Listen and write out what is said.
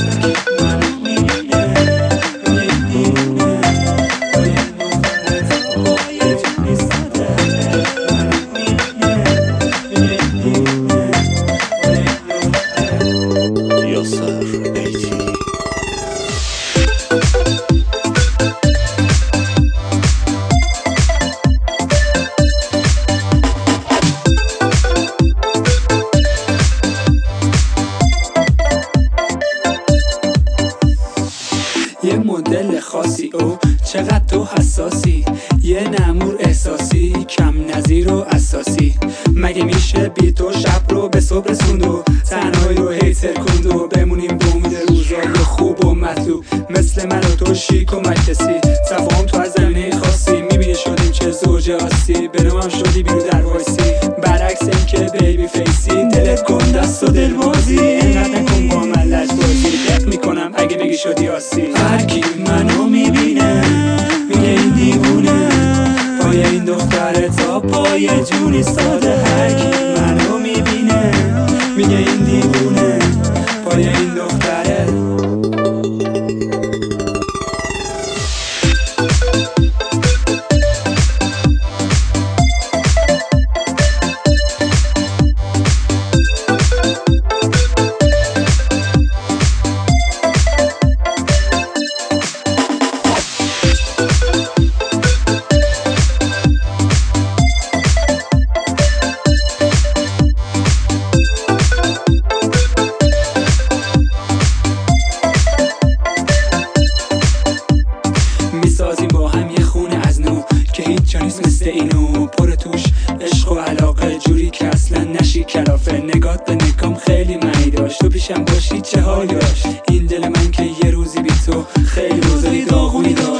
یه مدل خاصی او چقدر تو حساسی، یه نمور احساسی کم نظیر و اساسی. مگه میشه بی تو شب رو به صبح رسوند و تنهایی رو هیتر کند و بمونیم به امید روزای خوب و مطلوب؟ مثل من و تو شیک و مکسی، تفاهم تو از زمینه خاصی. میبینی شدیم چه زوج آسی، به نوم شدی بیرو در وایسی. برعکس این که بیبی فیسی، دلت کن دست و دلبازی. اینقدر نکن با من لجبازی، دق میکنم اگه بگی شدی آسی. هرکی منو میبینه میگه این دیوونه، پای این دختره تا پای جونی ساده. هرکی منو میبینه میگه این دیوونه، پای این دختره. میسازیم با هم یه خونه از نو که هیچ جا نیست مثل اینو. پر توش عشق و علاقه جوری که اصلا نشی کلافه. نگات به نگام خیلی معنی داشت، تو پیشم باشی چه حال داشت. این دل من که یه روزی بی تو خیلی روزای داغونی داشت.